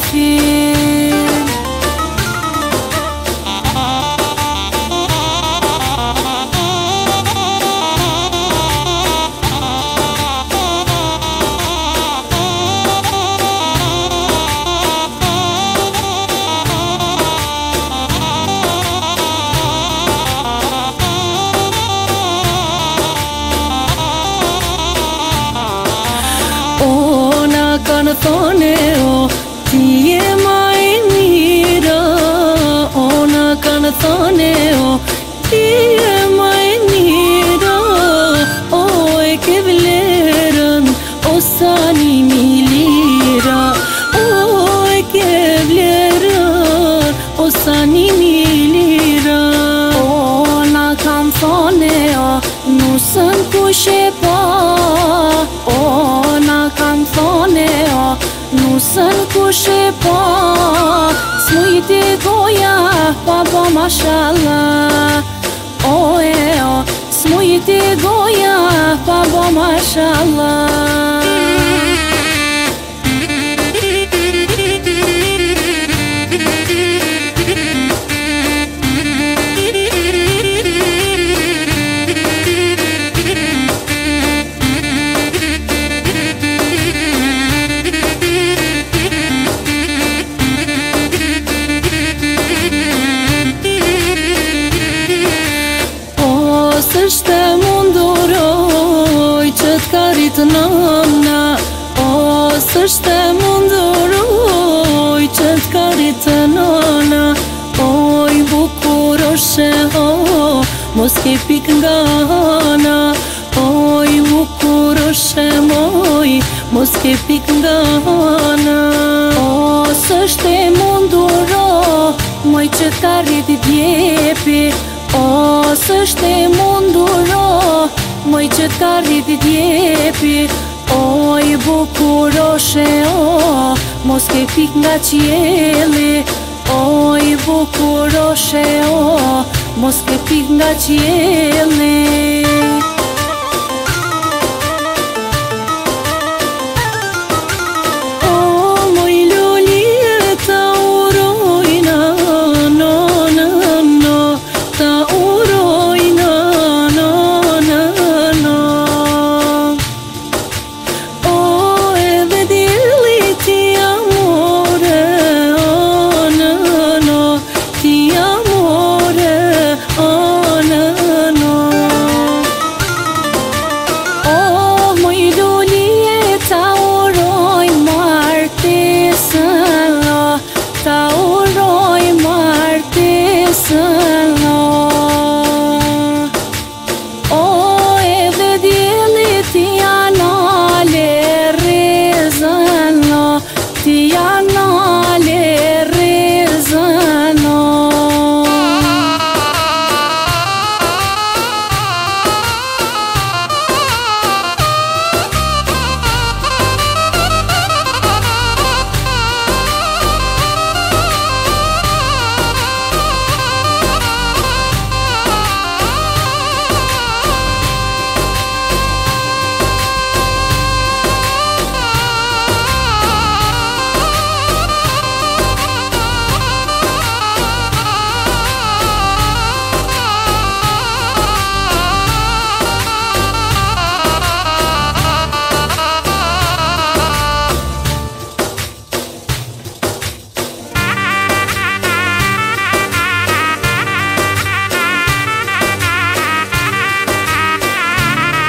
qefin. Kanë thone o, ti je ma e mira. Ona kanë thone o, ti je ma e mira. O e ke vlerën, o sa një lira. O e ke vlerën, o sa një lira. Ona kanë thone o, nusën kush e pa. Ona kanë thone o, nusën kush e pa. S'mujti goja pa ba mashallah. O e o, s'mujti goja pa ba mashallah. S'është munduroj që t'karit nëna. O, s'është munduroj që t'karit nëna. Oj, bukuroshe, o, mos ke pik nga hana. Oj, bukuroshe, moj, mos ke pik nga hana. O, s'është munduroj, moj që t'karit djepi. O, s'është munduro, moj që t'arrit djepi. Oj, bukuroshe, o, mos ke pik nga qieli. Oj, bukuroshe, o, mos ke pik nga qieli.